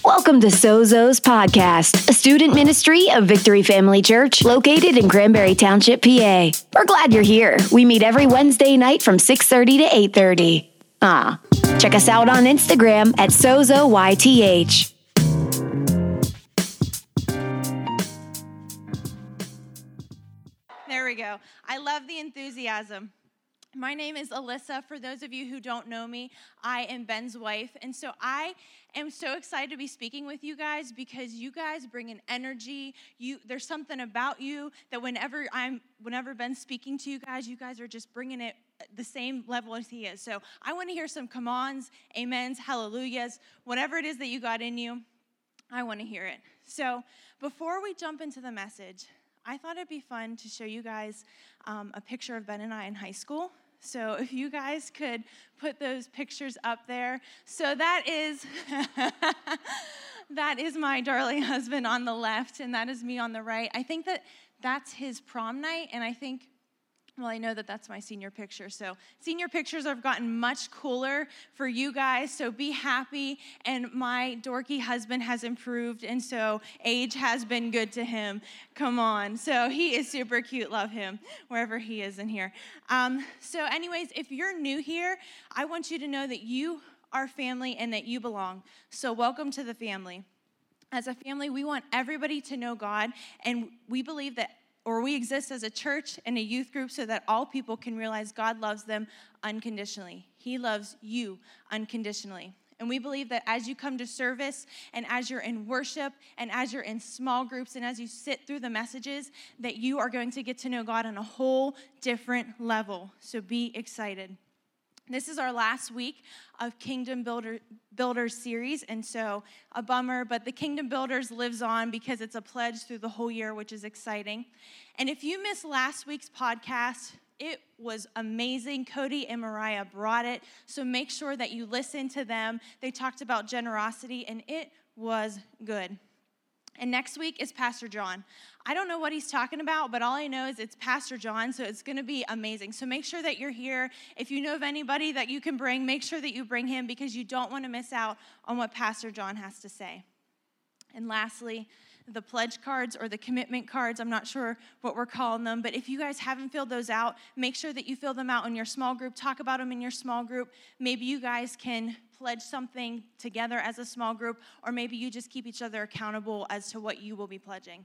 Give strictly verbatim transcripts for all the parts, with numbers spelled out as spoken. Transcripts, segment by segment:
Welcome to Sozo's Podcast, a student ministry of Victory Family Church located in Cranberry Township, P A. We're glad you're here. We meet every Wednesday night from six thirty to eight thirty. Ah, check us out on Instagram at SozoYTH. There we go. I love the enthusiasm. My name is Alyssa. For those of you who don't know me, I am Ben's wife. And so I am so excited to be speaking with you guys because you guys bring an energy. You, there's something about you that whenever I'm, whenever Ben's speaking to you guys, you guys are just bringing it the same level as he is. So I want to hear some come-ons, amens, hallelujahs, whatever it is that you got in you, I want to hear it. So before we jump into the message, I thought it'd be fun to show you guys um, a picture of Ben and I in high school. So if you guys could put those pictures up there. So that is, that is my darling husband on the left, and that is me on the right. I think that that's his prom night, and I think, well, I know that that's my senior picture. So senior pictures have gotten much cooler for you guys, so be happy. And my dorky husband has improved, and so age has been good to him. Come on. So he is super cute. Love him wherever he is in here. Um, so anyways, if you're new here, I want you to know that you are family and that you belong. So welcome to the family. As a family, we want everybody to know God, and we believe that or we exist as a church and a youth group so that all people can realize God loves them unconditionally. He loves you unconditionally. And we believe that as you come to service and as you're in worship and as you're in small groups and as you sit through the messages, that you are going to get to know God on a whole different level. So be excited. This is our last week of Kingdom Builder, Builders series, and so a bummer, but the Kingdom Builders lives on because it's a pledge through the whole year, which is exciting. And if you missed last week's podcast, it was amazing. Cody and Mariah brought it, so make sure that you listen to them. They talked about generosity, and it was good. And next week is Pastor John. I don't know what he's talking about, but all I know is it's Pastor John, so it's going to be amazing. So make sure that you're here. If you know of anybody that you can bring, make sure that you bring him because you don't want to miss out on what Pastor John has to say. And lastly, the pledge cards or the commitment cards, I'm not sure what we're calling them, but if you guys haven't filled those out, make sure that you fill them out in your small group. Talk about them in your small group. Maybe you guys can pledge something together as a small group, or maybe you just keep each other accountable as to what you will be pledging.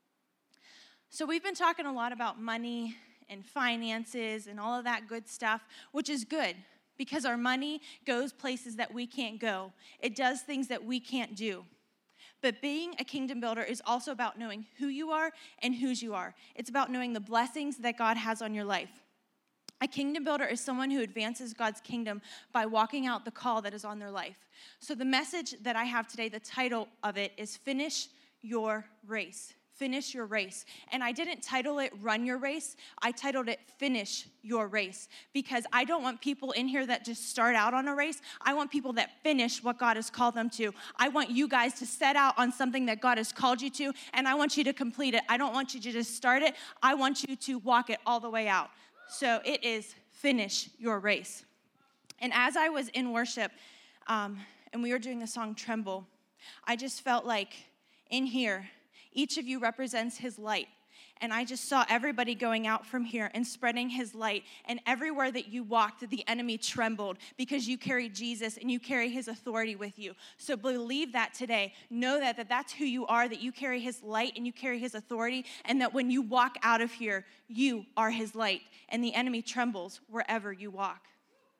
So we've been talking a lot about money and finances and all of that good stuff, which is good because our money goes places that we can't go. It does things that we can't do. But being a kingdom builder is also about knowing who you are and whose you are. It's about knowing the blessings that God has on your life. A kingdom builder is someone who advances God's kingdom by walking out the call that is on their life. So the message that I have today, the title of it is Finish Your Race. Finish your race. And I didn't title it Run Your Race. I titled it Finish Your Race because I don't want people in here that just start out on a race. I want people that finish what God has called them to. I want you guys to set out on something that God has called you to, and I want you to complete it. I don't want you to just start it. I want you to walk it all the way out. So it is Finish Your Race. And as I was in worship, um, and we were doing the song Tremble, I just felt like in here, each of you represents his light. And I just saw everybody going out from here and spreading his light. And everywhere that you walked, the enemy trembled because you carry Jesus and you carry his authority with you. So believe that today. Know that, that that's who you are, that you carry his light and you carry his authority, and that when you walk out of here, you are his light. And the enemy trembles wherever you walk.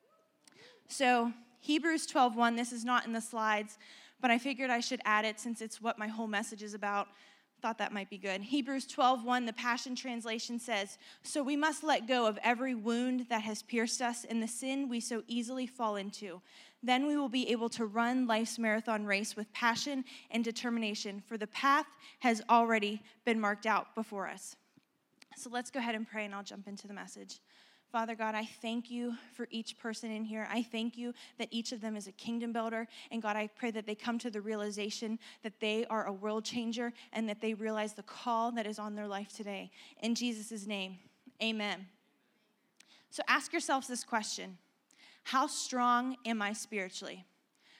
So Hebrews twelve one, this is not in the slides, but I figured I should add it since it's what my whole message is about. Thought that might be good. Hebrews twelve one, the Passion Translation says, "So we must let go of every wound that has pierced us and the sin we so easily fall into. Then we will be able to run life's marathon race with passion and determination, for the path has already been marked out before us." So let's go ahead and pray, and I'll jump into the message. Father God, I thank you for each person in here. I thank you that each of them is a kingdom builder. And God, I pray that they come to the realization that they are a world changer and that they realize the call that is on their life today. In Jesus' name, amen. So ask yourselves this question: how strong am I spiritually?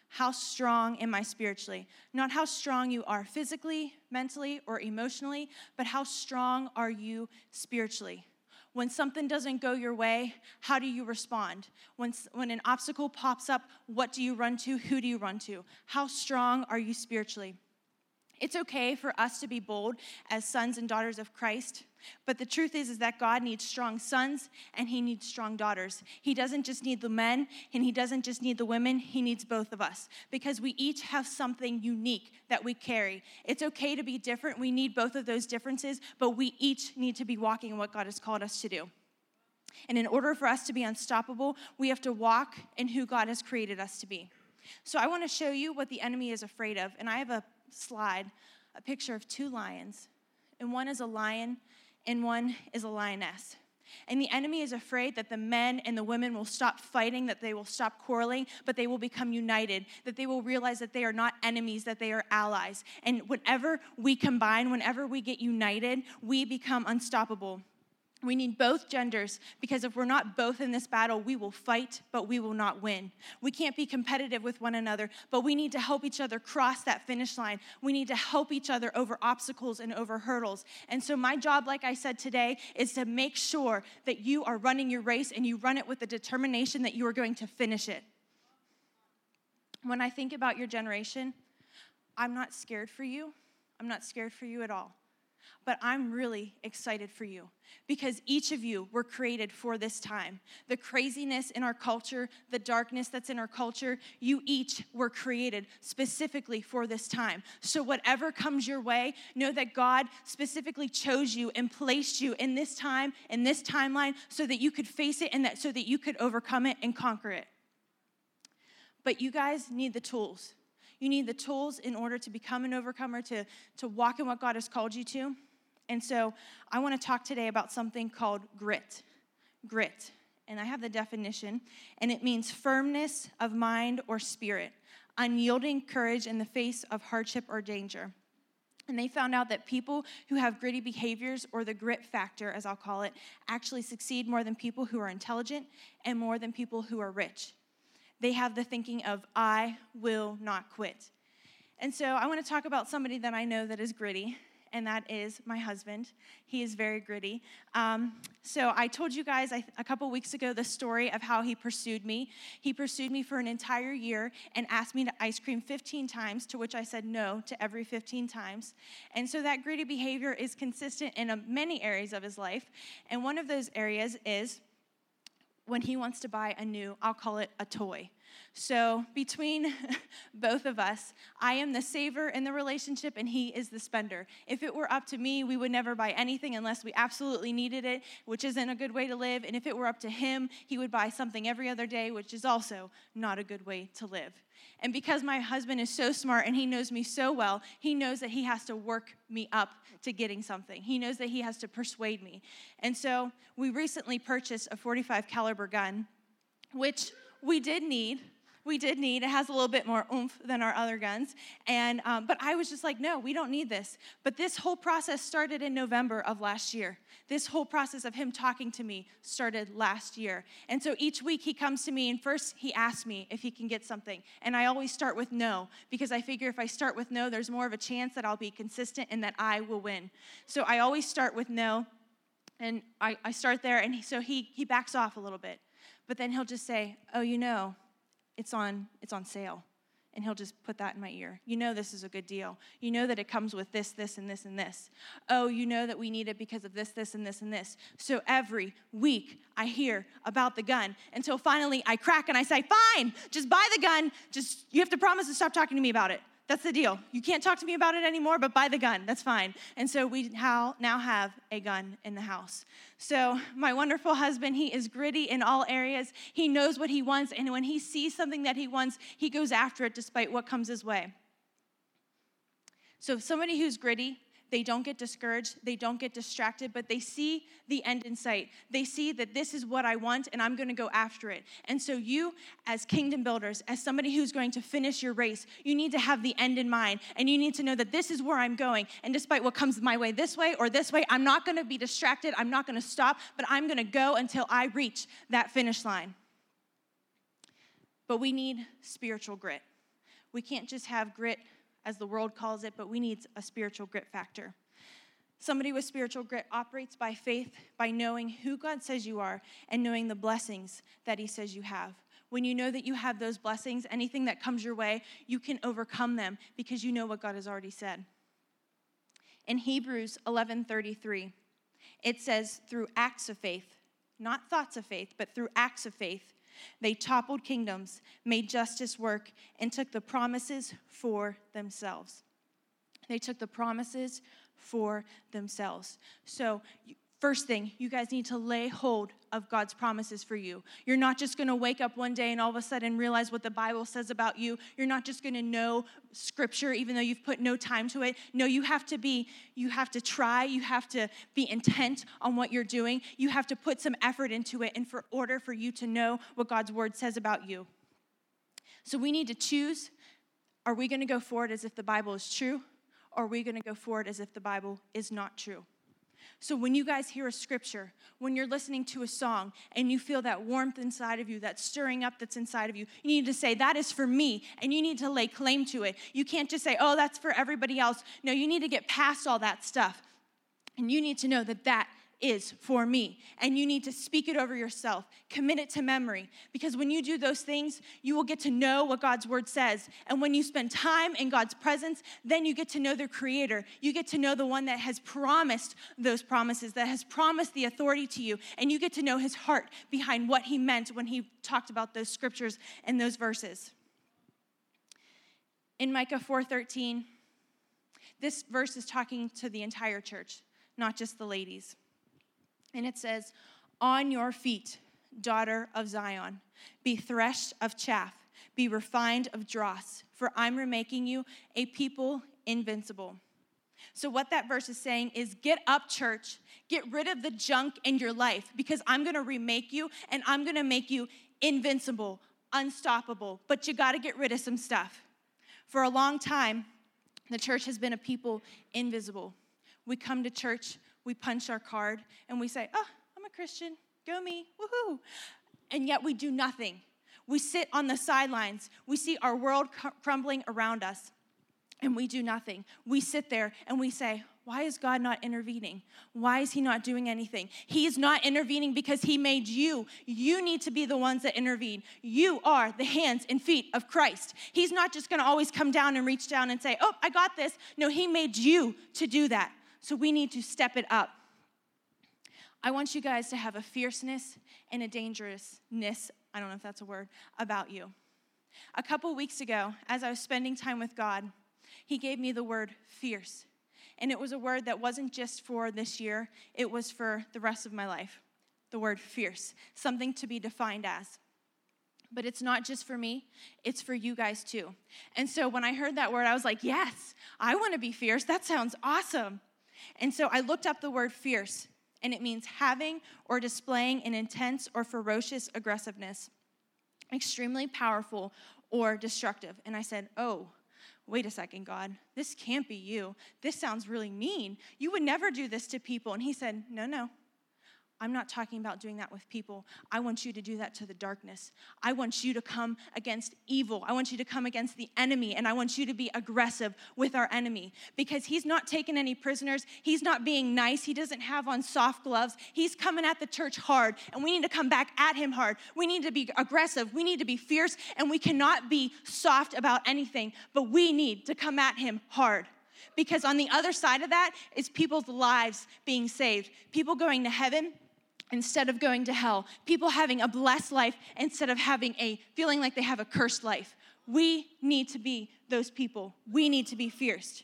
How strong am I spiritually? Not how strong you are physically, mentally, or emotionally, but how strong are you spiritually? When something doesn't go your way, how do you respond? When, when an obstacle pops up, what do you run to? Who do you run to? How strong are you spiritually? It's okay for us to be bold as sons and daughters of Christ, but the truth is, is that God needs strong sons and he needs strong daughters. He doesn't just need the men and he doesn't just need the women, he needs both of us because we each have something unique that we carry. It's okay to be different. We need both of those differences, but we each need to be walking in what God has called us to do. And in order for us to be unstoppable, we have to walk in who God has created us to be. So I want to show you what the enemy is afraid of, and I have a slide, a picture of two lions, and one is a lion and one is a lioness. And the enemy is afraid that the men and the women will stop fighting, that they will stop quarreling, but they will become united, that they will realize that they are not enemies, that they are allies. And whenever we combine, whenever we get united, we become unstoppable. We need both genders because if we're not both in this battle, we will fight, but we will not win. We can't be competitive with one another, but we need to help each other cross that finish line. We need to help each other over obstacles and over hurdles. And so my job, like I said today, is to make sure that you are running your race and you run it with the determination that you are going to finish it. When I think about your generation, I'm not scared for you. I'm not scared for you at all. But I'm really excited for you because each of you were created for this time. The craziness in our culture, the darkness that's in our culture, you each were created specifically for this time. So whatever comes your way, know that God specifically chose you and placed you in this time, in this timeline, so that you could face it and that so that you could overcome it and conquer it. But you guys need the tools. You need the tools in order to become an overcomer, to, to walk in what God has called you to. And so I want to talk today about something called grit. Grit. And I have the definition. And it means firmness of mind or spirit, unyielding courage in the face of hardship or danger. And they found out that people who have gritty behaviors, or the grit factor, as I'll call it, actually succeed more than people who are intelligent and more than people who are rich. They have the thinking of, I will not quit. And so I want to talk about somebody that I know that is gritty, and that is my husband. He is very gritty. Um, so I told you guys I, a couple weeks ago the story of how he pursued me. He pursued me for an entire year and asked me to ice cream fifteen times, to which I said no to every fifteen times. And so that gritty behavior is consistent in a, many areas of his life. And one of those areas is when he wants to buy a new, I'll call it a toy. So between both of us, I am the saver in the relationship and he is the spender. If it were up to me, we would never buy anything unless we absolutely needed it, which isn't a good way to live. And if it were up to him, he would buy something every other day, which is also not a good way to live. And because my husband is so smart and he knows me so well, he knows that he has to work me up to getting something. He knows that he has to persuade me. And so we recently purchased a forty-five caliber gun, which we did need. We did need. It has a little bit more oomph than our other guns. And um, but I was just like, no, we don't need this. But this whole process started in November of last year. This whole process of him talking to me started last year. And so each week he comes to me and first he asks me if he can get something. And I always start with no, because I figure if I start with no, there's more of a chance that I'll be consistent and that I will win. So I always start with no. And I, I start there, and he, so he he backs off a little bit. But then he'll just say, oh, you know, it's on it's on sale. And he'll just put that in my ear. You know this is a good deal. You know that it comes with this, this, and this, and this. Oh, you know that we need it because of this, this, and this, and this. So every week I hear about the gun until finally I crack and I say, fine, just buy the gun. Just, you have to promise to stop talking to me about it. That's the deal. You can't talk to me about it anymore, but buy the gun. That's fine. And so we now have a gun in the house. So my wonderful husband, he is gritty in all areas. He knows what he wants, and when he sees something that he wants, he goes after it despite what comes his way. So somebody who's gritty, they don't get discouraged, they don't get distracted, but they see the end in sight. They see that this is what I want, and I'm going to go after it. And so you, as kingdom builders, as somebody who's going to finish your race, you need to have the end in mind, and you need to know that this is where I'm going, and despite what comes my way this way or this way, I'm not going to be distracted, I'm not going to stop, but I'm going to go until I reach that finish line. But we need spiritual grit. We can't just have grit, as the world calls it, but we need a spiritual grit factor. Somebody with spiritual grit operates by faith, by knowing who God says you are and knowing the blessings that he says you have. When you know that you have those blessings, anything that comes your way, you can overcome them because you know what God has already said. In Hebrews eleven thirty-three, it says, through acts of faith, not thoughts of faith, but through acts of faith, they toppled kingdoms, made justice work, and took the promises for themselves. They took the promises for themselves. So first thing, you guys need to lay hold of God's promises for you. You're not just going to wake up one day and all of a sudden realize what the Bible says about you. You're not just going to know scripture even though you've put no time to it. No, you have to be, you have to try. You have to be intent on what you're doing. You have to put some effort into it in for order for you to know what God's word says about you. So we need to choose, are we going to go forward as if the Bible is true? Or are we going to go forward as if the Bible is not true? So when you guys hear a scripture, when you're listening to a song and you feel that warmth inside of you, that stirring up that's inside of you, you need to say, that is for me, and you need to lay claim to it. You can't just say, oh, that's for everybody else. No, you need to get past all that stuff, and you need to know that that is for me, and you need to speak it over yourself, commit it to memory, because when you do those things, you will get to know what God's word says, and when you spend time in God's presence, then you get to know the Creator. You get to know the one that has promised those promises, that has promised the authority to you, and you get to know his heart behind what he meant when he talked about those scriptures and those verses. In Micah four thirteen, this verse is talking to the entire church, not just the ladies. And it says, on your feet, daughter of Zion, be threshed of chaff, be refined of dross, for I'm remaking you a people invincible. So what that verse is saying is, get up, church, get rid of the junk in your life, because I'm going to remake you, and I'm going to make you invincible, unstoppable, but you got to get rid of some stuff. For a long time, the church has been a people invisible. We come to church, we punch our card, and we say, oh, I'm a Christian, go me, woohoo. And yet we do nothing. We sit on the sidelines. We see our world cr- crumbling around us, and we do nothing. We sit there and we say, why is God not intervening? Why is he not doing anything? He is not intervening because he made you. You need to be the ones that intervene. You are the hands and feet of Christ. He's not just going to always come down and reach down and say, oh, I got this. No, he made you to do that. So we need to step it up. I want you guys to have a fierceness and a dangerousness, I don't know if that's a word, about you. A couple weeks ago, as I was spending time with God, he gave me the word fierce. And it was a word that wasn't just for this year, it was for the rest of my life. The word fierce, something to be defined as. But it's not just for me, it's for you guys too. And so when I heard that word, I was like, yes, I want to be fierce. That sounds awesome. And so I looked up the word fierce, and it means having or displaying an intense or ferocious aggressiveness, extremely powerful or destructive. And I said, oh, wait a second, God, this can't be you. This sounds really mean. You would never do this to people. And he said, no, no. I'm not talking about doing that with people. I want you to do that to the darkness. I want you to come against evil. I want you to come against the enemy, and I want you to be aggressive with our enemy, because he's not taking any prisoners. He's not being nice. He doesn't have on soft gloves. He's coming at the church hard, and we need to come back at him hard. We need to be aggressive. We need to be fierce, and we cannot be soft about anything, but we need to come at him hard. Because on the other side of that is people's lives being saved, people going to heaven instead of going to hell, people having a blessed life instead of having a feeling like they have a cursed life. We need to be those people. We need to be fierce.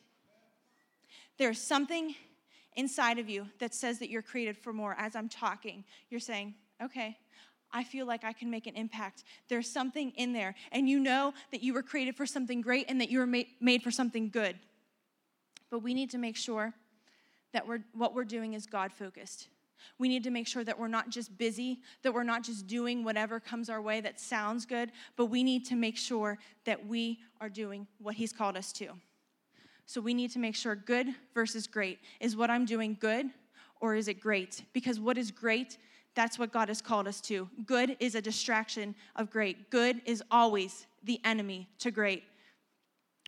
There's something inside of you that says that you're created for more. As I'm talking, you're saying, okay, I feel like I can make an impact. There's something in there, and you know that you were created for something great and that you were ma- made for something good. But we need to make sure that we're, what we're doing is God-focused. We need to make sure that we're not just busy, that we're not just doing whatever comes our way that sounds good, but we need to make sure that we are doing what he's called us to. So we need to make sure good versus great. Is what I'm doing good, or is it great? Because what is great, that's what God has called us to. Good is a distraction of great. Good is always the enemy to great.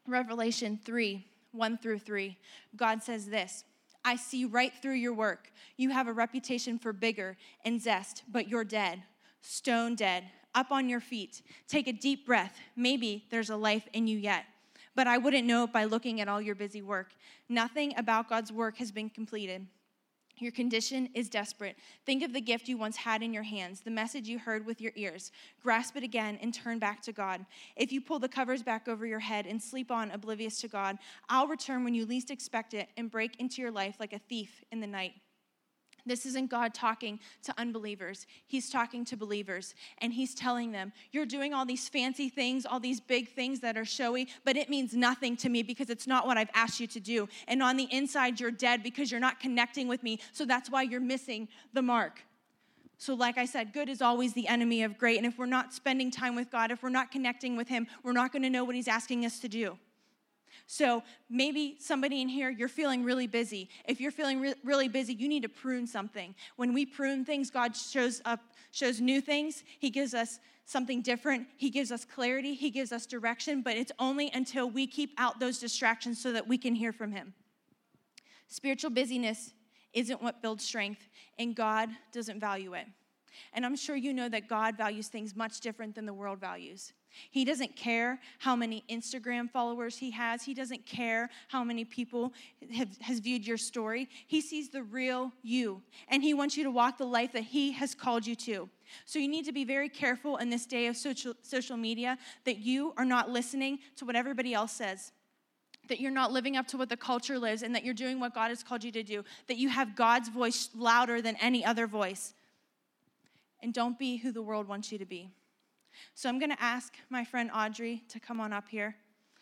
Revelation three, one through three, God says this, I see right through your work. You have a reputation for vigor and zest, but you're dead, stone dead, up on your feet. Take a deep breath. Maybe there's a life in you yet. But I wouldn't know it by looking at all your busy work. Nothing about God's work has been completed. Your condition is desperate. Think of the gift you once had in your hands, the message you heard with your ears. Grasp it again and turn back to God. If you pull the covers back over your head and sleep on oblivious to God, I'll return when you least expect it and break into your life like a thief in the night. This isn't God talking to unbelievers. He's talking to believers, and he's telling them, you're doing all these fancy things, all these big things that are showy, but it means nothing to me because it's not what I've asked you to do. And on the inside, you're dead because you're not connecting with me, so that's why you're missing the mark. So like I said, good is always the enemy of great, and if we're not spending time with God, if we're not connecting with him, we're not going to know what he's asking us to do. So maybe somebody in here, you're feeling really busy. If you're feeling re- really busy, you need to prune something. When we prune things, God shows up, shows new things. He gives us something different. He gives us clarity. He gives us direction, but it's only until we keep out those distractions so that we can hear from him. Spiritual busyness isn't what builds strength, and God doesn't value it. And I'm sure you know that God values things much different than the world values. He doesn't care how many Instagram followers he has. He doesn't care how many people have has viewed your story. He sees the real you, and he wants you to walk the life that he has called you to. So you need to be very careful in this day of social, social media that you are not listening to what everybody else says, that you're not living up to what the culture lives, and that you're doing what God has called you to do, that you have God's voice louder than any other voice. And don't be who the world wants you to be. So I'm going to ask my friend Audrey to come on up here.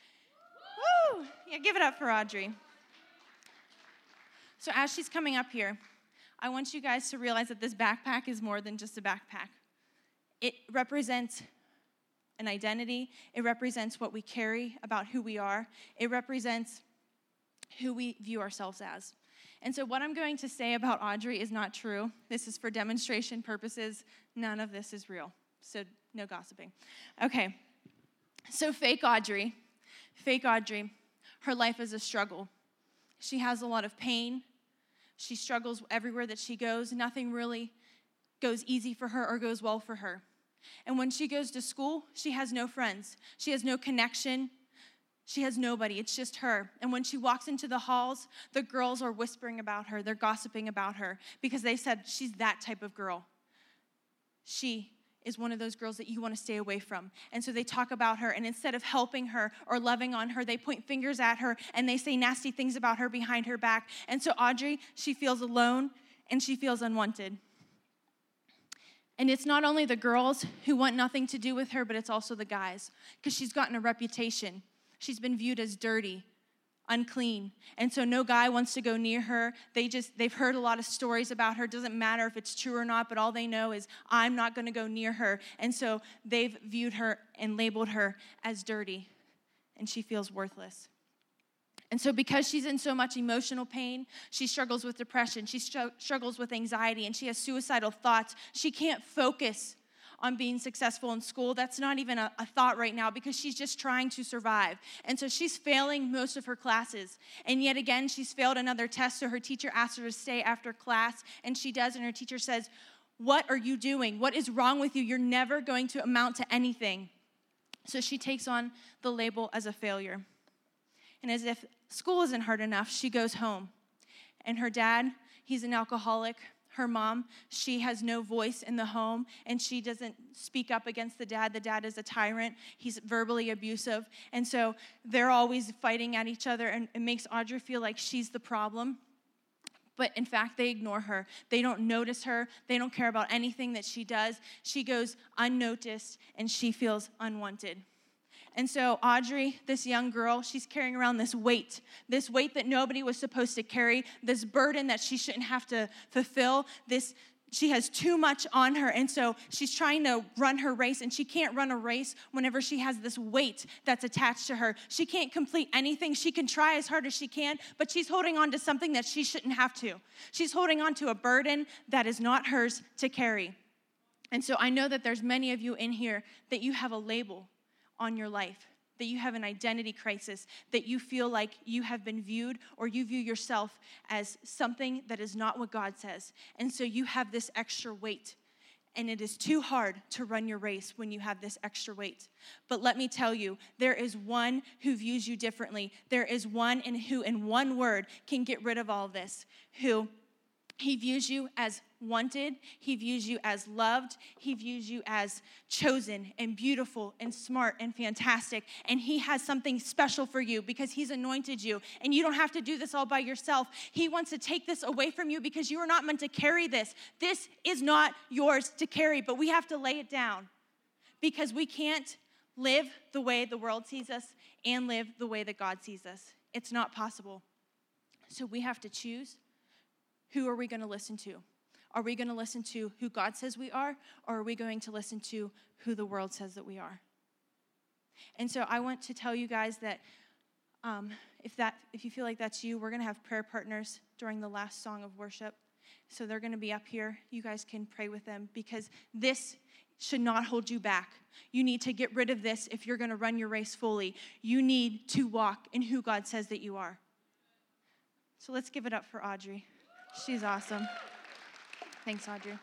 Woo! Yeah, give it up for Audrey. So as she's coming up here, I want you guys to realize that this backpack is more than just a backpack. It represents an identity. It represents what we carry about who we are. It represents who we view ourselves as. And so what I'm going to say about Audrey is not true. This is for demonstration purposes. None of this is real. So no gossiping. Okay, so fake Audrey, fake Audrey, her life is a struggle. She has a lot of pain. She struggles everywhere that she goes. Nothing really goes easy for her or goes well for her. And when she goes to school, she has no friends. She has no connection. She has nobody. It's just her. And when she walks into the halls, the girls are whispering about her. They're gossiping about her because they said she's that type of girl. She is one of those girls that you want to stay away from. And so they talk about her, and instead of helping her or loving on her, they point fingers at her, and they say nasty things about her behind her back. And so Audrey, she feels alone, and she feels unwanted. And it's not only the girls who want nothing to do with her, but it's also the guys, because she's gotten a reputation. She's been viewed as dirty, unclean. And so no guy wants to go near her. They just, they've heard a lot of stories about her. It doesn't matter if it's true or not, but all they know is I'm not going to go near her. And so they've viewed her and labeled her as dirty, and she feels worthless. And so because she's in so much emotional pain, she struggles with depression, she str- struggles with anxiety, and she has suicidal thoughts. She can't focus on being successful in school. That's not even a, a thought right now because she's just trying to survive. And so she's failing most of her classes. And yet again, she's failed another test, so her teacher asks her to stay after class, and she does, and her teacher says, what are you doing? What is wrong with you? You're never going to amount to anything. So she takes on the label as a failure. And as if school isn't hard enough, she goes home. And her dad, he's an alcoholic. Her mom, she has no voice in the home, and she doesn't speak up against the dad. The dad is a tyrant. He's verbally abusive. And so they're always fighting at each other, and it makes Audrey feel like she's the problem. But in fact, they ignore her. They don't notice her. They don't care about anything that she does. She goes unnoticed, and she feels unwanted. And so Audrey, this young girl, she's carrying around this weight, this weight that nobody was supposed to carry, this burden that she shouldn't have to fulfill. This, she has too much on her, and so she's trying to run her race, and she can't run a race whenever she has this weight that's attached to her. She can't complete anything. She can try as hard as she can, but she's holding on to something that she shouldn't have to. She's holding on to a burden that is not hers to carry. And so I know that there's many of you in here that you have a label on your life, that you have an identity crisis, that you feel like you have been viewed or you view yourself as something that is not what God says. And so you have this extra weight. And it is too hard to run your race when you have this extra weight. But let me tell you, there is one who views you differently. There is one in who, in one word, can get rid of all of this, who he views you as wanted. He views you as loved. He views you as chosen and beautiful and smart and fantastic. And he has something special for you because he's anointed you. And you don't have to do this all by yourself. He wants to take this away from you because you are not meant to carry this. This is not yours to carry, but we have to lay it down because we can't live the way the world sees us and live the way that God sees us. It's not possible. So we have to choose. Who are we going to listen to? Are we going to listen to who God says we are, or are we going to listen to who the world says that we are? And so I want to tell you guys that um, if that if you feel like that's you, we're going to have prayer partners during the last song of worship. So they're going to be up here. You guys can pray with them because this should not hold you back. You need to get rid of this if you're going to run your race fully. You need to walk in who God says that you are. So let's give it up for Audrey. She's awesome. Thanks, Audrey.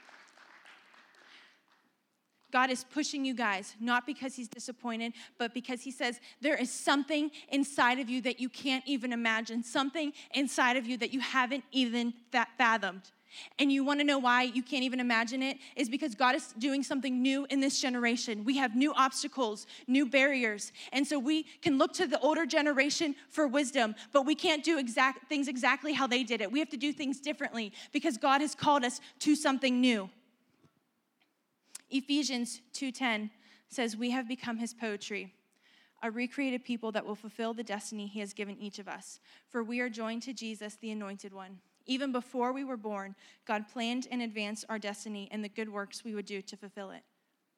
God is pushing you guys, not because he's disappointed, but because he says there is something inside of you that you can't even imagine, something inside of you that you haven't even that fathomed. And you want to know why you can't even imagine it? Is because God is doing something new in this generation. We have new obstacles, new barriers. And so we can look to the older generation for wisdom, but we can't do exact things exactly how they did it. We have to do things differently because God has called us to something new. Ephesians two ten says, we have become his poetry, a recreated people that will fulfill the destiny he has given each of us. For we are joined to Jesus, the anointed one. Even before we were born, God planned in advance our destiny and the good works we would do to fulfill it.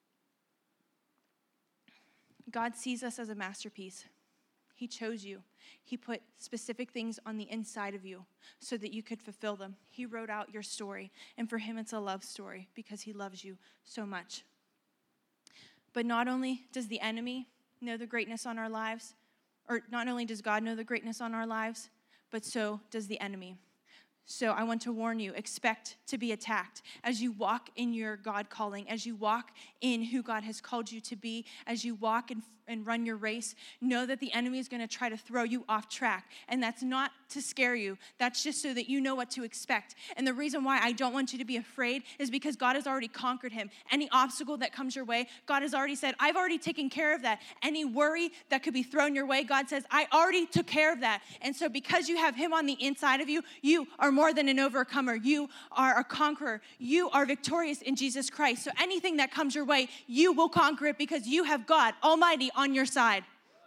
God sees us as a masterpiece. He chose you. He put specific things on the inside of you so that you could fulfill them. He wrote out your story, and for him it's a love story because he loves you so much. But not only does the enemy know the greatness on our lives, or not only does God know the greatness on our lives, but so does the enemy. So I want to warn you, expect to be attacked as you walk in your God calling, as you walk in who God has called you to be, as you walk and, and run your race. Know that the enemy is going to try to throw you off track. And that's not to scare you. That's just so that you know what to expect. And the reason why I don't want you to be afraid is because God has already conquered him. Any obstacle that comes your way, God has already said, I've already taken care of that. Any worry that could be thrown your way, God says, I already took care of that. And so because you have him on the inside of you, you are more than an overcomer. You are a conqueror. You are victorious in Jesus Christ. So anything that comes your way, you will conquer it because you have God Almighty on your side.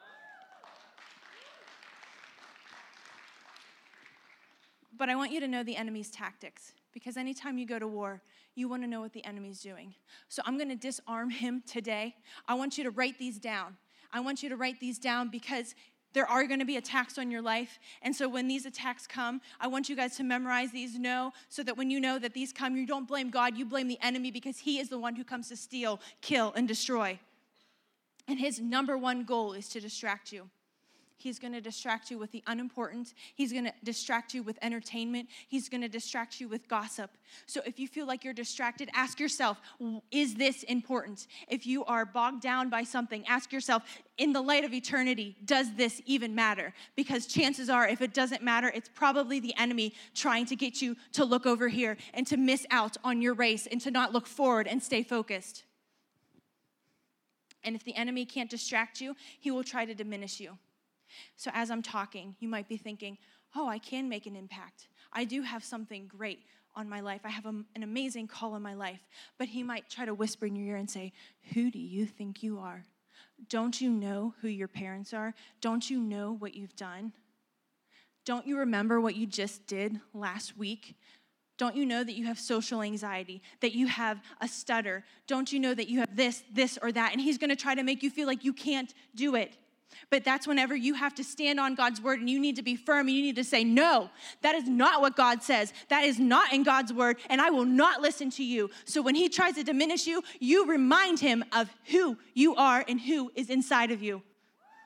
But I want you to know the enemy's tactics because anytime you go to war, you want to know what the enemy's doing. So I'm going to disarm him today. I want you to write these down. I want you to write these down because there are going to be attacks on your life. And so when these attacks come, I want you guys to memorize these, know, so that when you know that these come, you don't blame God, you blame the enemy because he is the one who comes to steal, kill, and destroy. And his number one goal is to distract you. He's going to distract you with the unimportant. He's going to distract you with entertainment. He's going to distract you with gossip. So if you feel like you're distracted, ask yourself, is this important? If you are bogged down by something, ask yourself, in the light of eternity, does this even matter? Because chances are, if it doesn't matter, it's probably the enemy trying to get you to look over here and to miss out on your race and to not look forward and stay focused. And if the enemy can't distract you, he will try to diminish you. So as I'm talking, you might be thinking, oh, I can make an impact. I do have something great on my life. I have a, an amazing call in my life. But he might try to whisper in your ear and say, who do you think you are? Don't you know who your parents are? Don't you know what you've done? Don't you remember what you just did last week? Don't you know that you have social anxiety, that you have a stutter? Don't you know that you have this, this, or that? And he's going to try to make you feel like you can't do it. But that's whenever you have to stand on God's word and you need to be firm and you need to say, no, that is not what God says. That is not in God's word, and I will not listen to you. So when he tries to diminish you, you remind him of who you are and who is inside of you.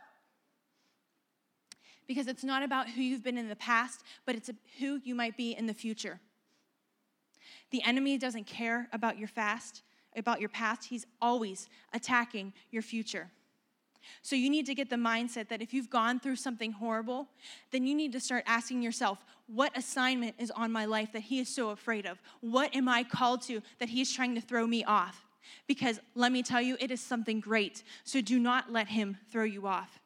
Because it's not about who you've been in the past, but it's who you might be in the future. The enemy doesn't care about your past, about your past. He's always attacking your future. So you need to get the mindset that if you've gone through something horrible, then you need to start asking yourself, what assignment is on my life that he is so afraid of? What am I called to that he is trying to throw me off? Because let me tell you, it is something great. So do not let him throw you off.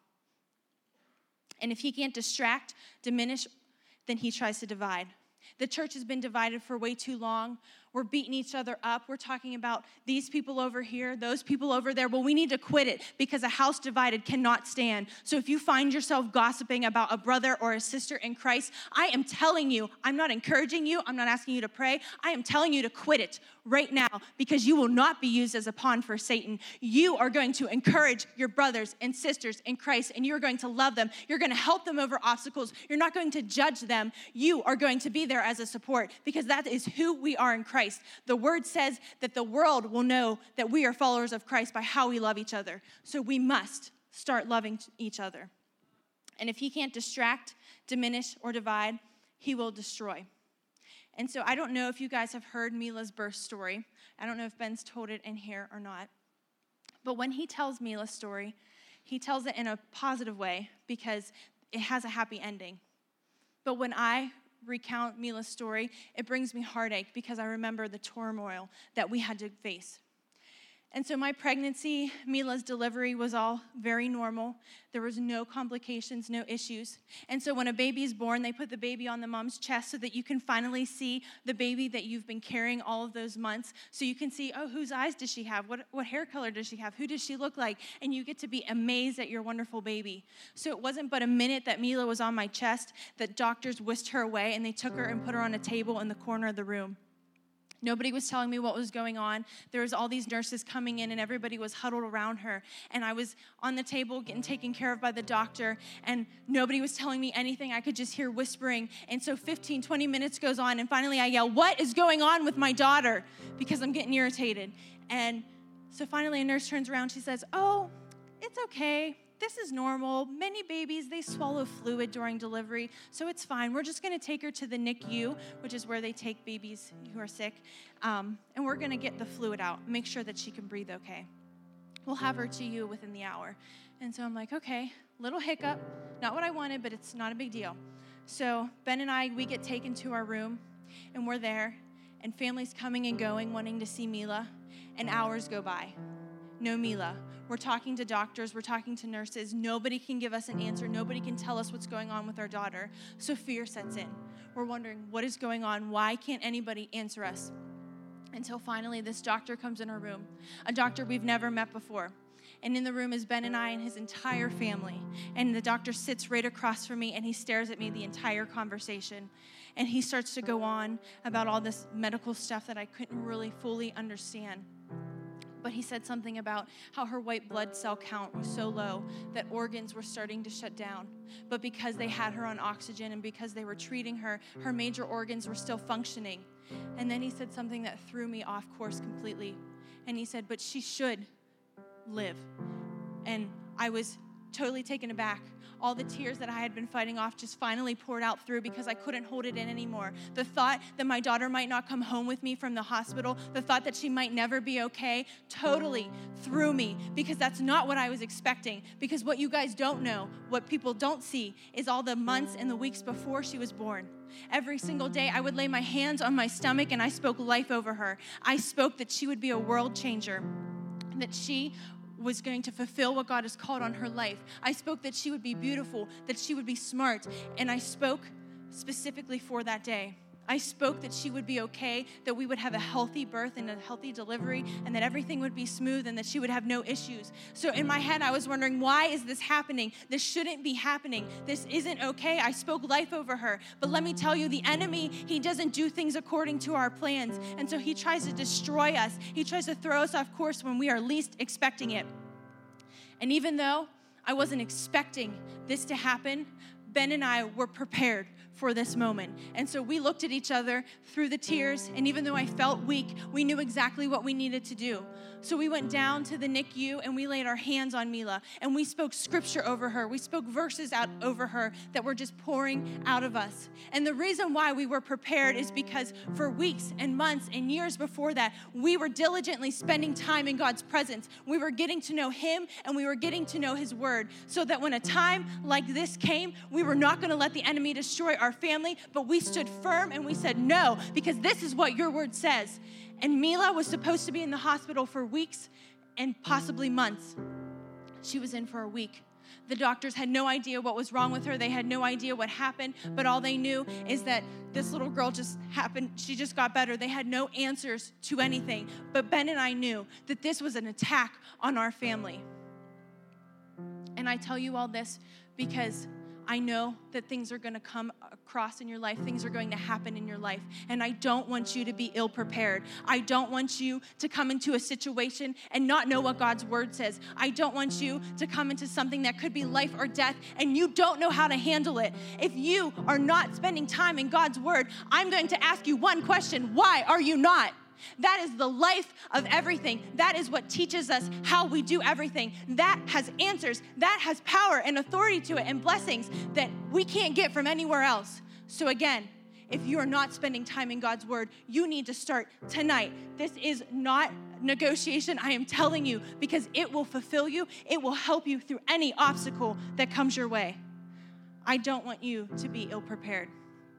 And if he can't distract, diminish, then he tries to divide. The church has been divided for way too long. We're beating each other up. We're talking about these people over here, those people over there. Well, we need to quit it because a house divided cannot stand. So if you find yourself gossiping about a brother or a sister in Christ, I am telling you, I'm not encouraging you. I'm not asking you to pray. I am telling you to quit it right now because you will not be used as a pawn for Satan. You are going to encourage your brothers and sisters in Christ, and you're going to love them. You're going to help them over obstacles. You're not going to judge them. You are going to be there as a support because that is who we are in Christ. The word says that the world will know that we are followers of Christ by how we love each other. So we must start loving each other. And if he can't distract, diminish, or divide, he will destroy. And so I don't know if you guys have heard Mila's birth story. I don't know if Ben's told it in here or not. But when he tells Mila's story, he tells it in a positive way because it has a happy ending. But when I recount Mila's story, it brings me heartache because I remember the turmoil that we had to face. And so my pregnancy, Mila's delivery was all very normal. There was no complications, no issues. And so when a baby is born, they put the baby on the mom's chest so that you can finally see the baby that you've been carrying all of those months. So you can see, oh, whose eyes does she have? What, what hair color does she have? Who does she look like? And you get to be amazed at your wonderful baby. So it wasn't but a minute that Mila was on my chest that doctors whisked her away and they took her and put her on a table in the corner of the room. Nobody was telling me what was going on. There was all these nurses coming in and everybody was huddled around her. And I was on the table getting taken care of by the doctor and nobody was telling me anything. I could just hear whispering. And so fifteen, twenty minutes goes on and finally I yell, what is going on with my daughter? Because I'm getting irritated. And so finally a nurse turns around. She says, oh, it's okay. This is normal. Many babies, they swallow fluid during delivery, so it's fine. We're just going to take her to the N I C U, which is where they take babies who are sick, um, and we're going to get the fluid out, make sure that she can breathe okay. We'll have her to you within the hour. And so I'm like, okay, little hiccup, not what I wanted, but it's not a big deal. So Ben and I, we get taken to our room, and we're there, and families coming and going, wanting to see Mila, and hours go by. No Mila. We're talking to doctors. We're talking to nurses. Nobody can give us an answer. Nobody can tell us what's going on with our daughter. So fear sets in. We're wondering, what is going on? Why can't anybody answer us? Until finally this doctor comes in our room, a doctor we've never met before. And in the room is Ben and I and his entire family. And the doctor sits right across from me and he stares at me the entire conversation. And he starts to go on about all this medical stuff that I couldn't really fully understand. But he said something about how her white blood cell count was so low that organs were starting to shut down. But because they had her on oxygen and because they were treating her, her major organs were still functioning. And then he said something that threw me off course completely. And he said, but she should live. And I was totally taken aback. All the tears that I had been fighting off just finally poured out through because I couldn't hold it in anymore. The thought that my daughter might not come home with me from the hospital, the thought that she might never be okay, totally threw me because that's not what I was expecting. Because what you guys don't know, what people don't see, is all the months and the weeks before she was born. Every single day, I would lay my hands on my stomach and I spoke life over her. I spoke that she would be a world changer, that she was going to fulfill what God has called on her life. I spoke that she would be beautiful, that she would be smart, and I spoke specifically for that day. I spoke that she would be okay, that we would have a healthy birth and a healthy delivery, and that everything would be smooth and that she would have no issues. So in my head, I was wondering, why is this happening? This shouldn't be happening. This isn't okay. I spoke life over her. But let me tell you, the enemy, he doesn't do things according to our plans. And so he tries to destroy us. He tries to throw us off course when we are least expecting it. And even though I wasn't expecting this to happen, Ben and I were prepared for this moment. And so we looked at each other through the tears, and even though I felt weak, we knew exactly what we needed to do. So we went down to the N I C U and we laid our hands on Mila, and we spoke scripture over her. We spoke verses out over her that were just pouring out of us. And the reason why we were prepared is because for weeks and months and years before that, we were diligently spending time in God's presence. We were getting to know him, and we were getting to know his word, so that when a time like this came, we were not going to let the enemy destroy our family, but we stood firm and we said no, because this is what your word says. And Mila was supposed to be in the hospital for weeks and possibly months. She was in for a week. The doctors had no idea what was wrong with her. They had no idea what happened, but all they knew is that this little girl just happened. She just got better. They had no answers to anything. But Ben and I knew that this was an attack on our family. And I tell you all this because I know that things are going to come across in your life. Things are going to happen in your life. And I don't want you to be ill prepared. I don't want you to come into a situation and not know what God's word says. I don't want you to come into something that could be life or death and you don't know how to handle it. If you are not spending time in God's word, I'm going to ask you one question. Why are you not? That is the life of everything. That is what teaches us how we do everything. That has answers. That has power and authority to it and blessings that we can't get from anywhere else. So again, if you are not spending time in God's word, you need to start tonight. This is not negotiation, I am telling you, because it will fulfill you. It will help you through any obstacle that comes your way. I don't want you to be ill-prepared.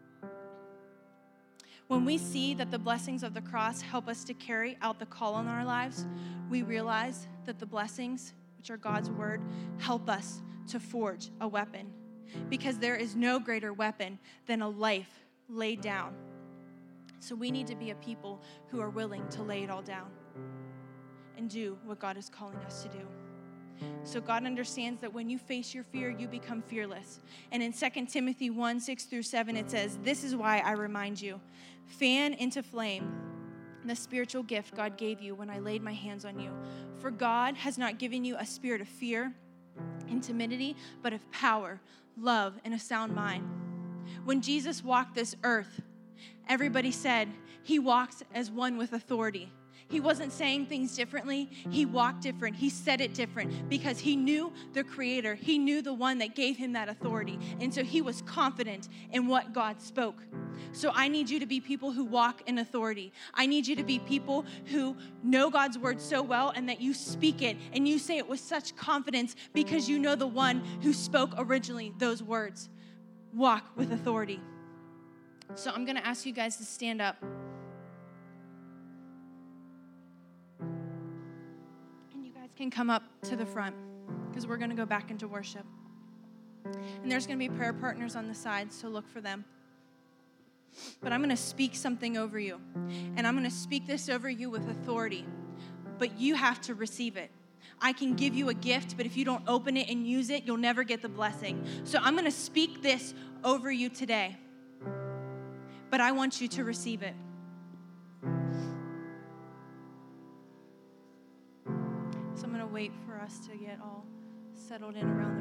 When we see that the blessings of the cross help us to carry out the call on our lives, we realize that the blessings, which are God's word, help us to forge a weapon. Because there is no greater weapon than a life laid down. So we need to be a people who are willing to lay it all down and do what God is calling us to do. So God understands that when you face your fear, you become fearless. And in Second Timothy one, six through seven, it says, "This is why I remind you, fan into flame the spiritual gift God gave you when I laid my hands on you. For God has not given you a spirit of fear and timidity, but of power, love, and a sound mind." When Jesus walked this earth, everybody said he walks as one with authority. He wasn't saying things differently. He walked different. He said it different because he knew the Creator. He knew the one that gave him that authority. And so he was confident in what God spoke. So I need you to be people who walk in authority. I need you to be people who know God's word so well and that you speak it and you say it with such confidence because you know the one who spoke originally those words. Walk with authority. So I'm going to ask you guys to stand up. Can come up to the front because we're going to go back into worship. And there's going to be prayer partners on the sides, so look for them. But I'm going to speak something over you. And I'm going to speak this over you with authority. But you have to receive it. I can give you a gift, but if you don't open it and use it, you'll never get the blessing. So I'm going to speak this over you today. But I want you to receive it. So I'm going to wait for us to get all settled in around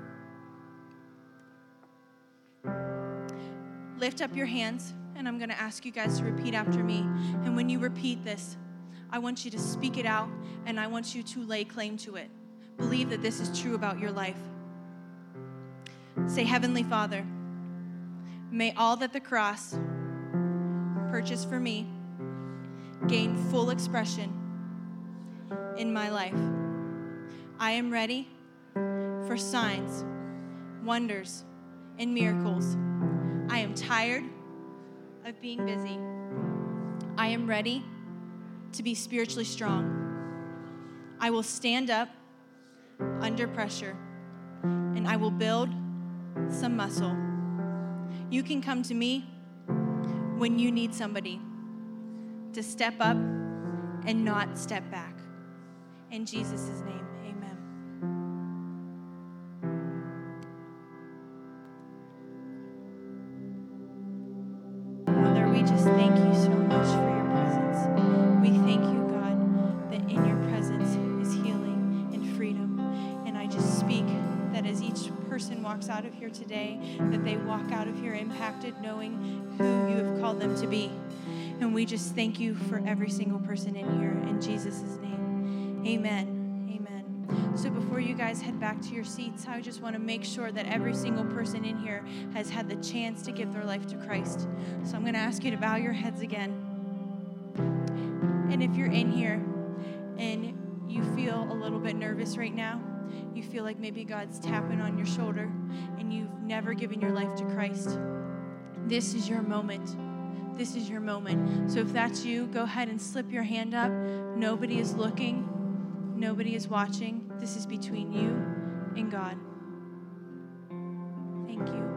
the room. Lift up your hands, and I'm going to ask you guys to repeat after me. And when you repeat this, I want you to speak it out, and I want you to lay claim to it. Believe that this is true about your life. Say, Heavenly Father, may all that the cross purchased for me gain full expression in my life. I am ready for signs, wonders, and miracles. I am tired of being busy. I am ready to be spiritually strong. I will stand up under pressure, and I will build some muscle. You can come to me when you need somebody to step up and not step back. In Jesus' name, amen. Father, we just thank you so much for your presence. We thank you, God, that in your presence is healing and freedom. And I just speak that as each person walks walks out of here today, that they walk out of here impacted knowing who you have called them to be. And we just thank you for every single person in here. In Jesus' name, amen. Amen. So before you guys head back to your seats, I just want to make sure that every single person in here has had the chance to give their life to Christ. So I'm going to ask you to bow your heads again. And if you're in here and you feel a little bit nervous right now, you feel like maybe God's tapping on your shoulder and you've never given your life to Christ, this is your moment. This is your moment. So if that's you, go ahead and slip your hand up. Nobody is looking. Nobody is watching. This is between you and God. Thank you.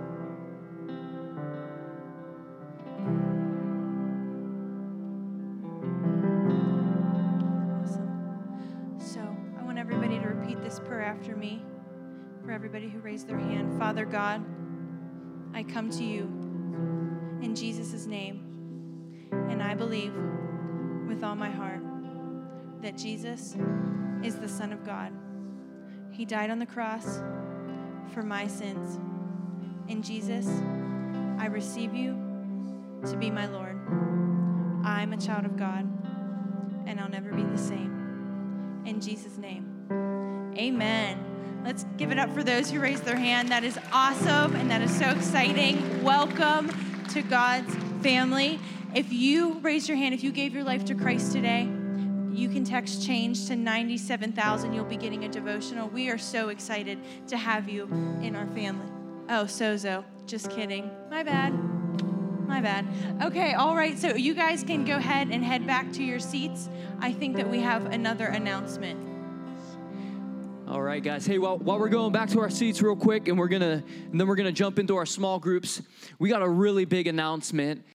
Awesome. So I want everybody to repeat this prayer after me. For everybody who raised their hand, Father God, I come to you in Jesus' name. And I believe with all my heart that Jesus is the Son of God. He died on the cross for my sins. In Jesus, I receive you to be my Lord. I'm a child of God, and I'll never be the same. In Jesus' name, amen. Let's give it up for those who raised their hand. That is awesome, and that is so exciting. Welcome to God's family. If you raised your hand, if you gave your life to Christ today, you can text change to ninety-seven thousand. You'll be getting a devotional. We are so excited to have you in our family. Oh, sozo. Just kidding. My bad. My bad. Okay, all right. So you guys can go ahead and head back to your seats. I think that we have another announcement. All right, guys. Hey, while, while we're going back to our seats real quick, and we're gonna, and then we're gonna jump into our small groups. We got a really big announcement.